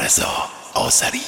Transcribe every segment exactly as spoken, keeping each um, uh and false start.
رضا آذری.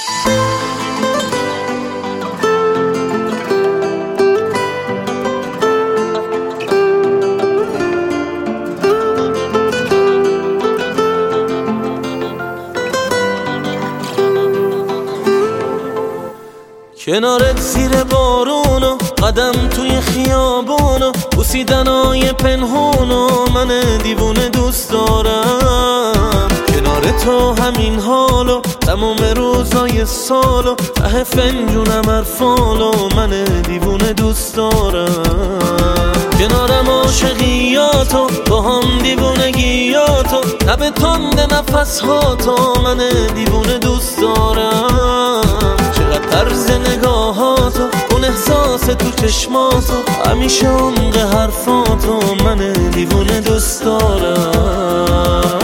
کنارت زیر بارونو قدم توی خیابونو بوسیدنای پنهونو من دیوونه دوست دارم. کنار تو همین حالو تمام روزای سالو ته فنجونم عرفالو من دیوونه دوست دارم. کنارم عاشقیاتو با هم دیوونگیاتو لب تند نفسهاتو من دیوونه دوست دارم. چقدر طرز نگاهاتو اون احساس تو چشماتو همیشه عمق حرفاتو من دیوونه دوست دارم.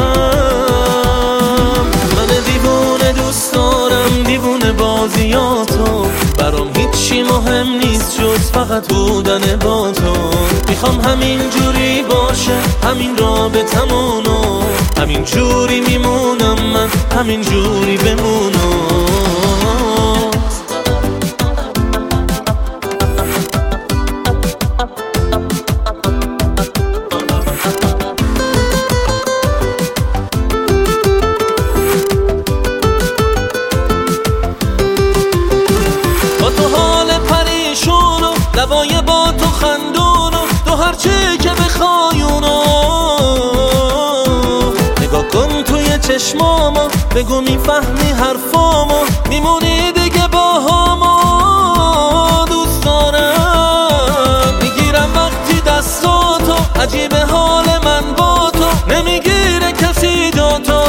من دیوونه دوست دارم دیوونه بازیاتو برام هیچی مهم نیست جز فقط بودن با تو. میخوام همین جوری باشه همین رابطمونو همین جوری میمونم من همین جوری بمونم. لبای با تو خندونو تو هرچی که بخوایونو نگاه کن توی چشمامو بگو میفهمی حرفامو میمونی دیگه با همو دوست دارم. میگیرم وقتی دستاتو عجیب حال من با تو نمیگیره کسی جا تو.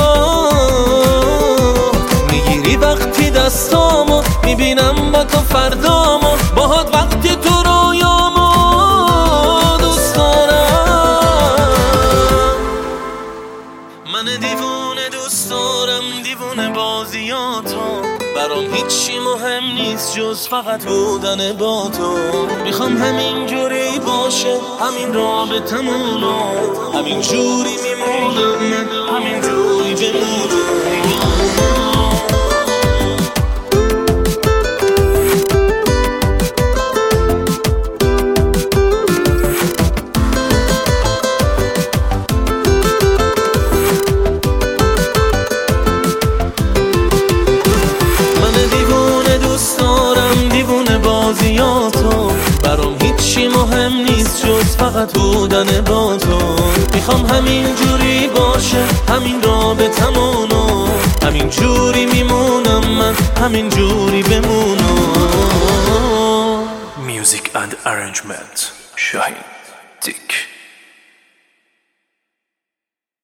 میگیری وقتی دستامو میبینم با تو فردامو باهات وقتی تو رویامو دوست دارم. من دیوونه دوست دارم دیوونه بازیاتو برام هیچی مهم نیست جز فقط بودن با تو. میخوام همین جوری باشه همین رابطمونو همین جوری میمونم همین جوری بمونم. برام هیچی مهم نیست جز فقط بودن با تو. میخوام همین جوری باشه همین رابطمونو همین جوری میمونم من همین جوری بمونم. Music and arrangement شاهین دیک.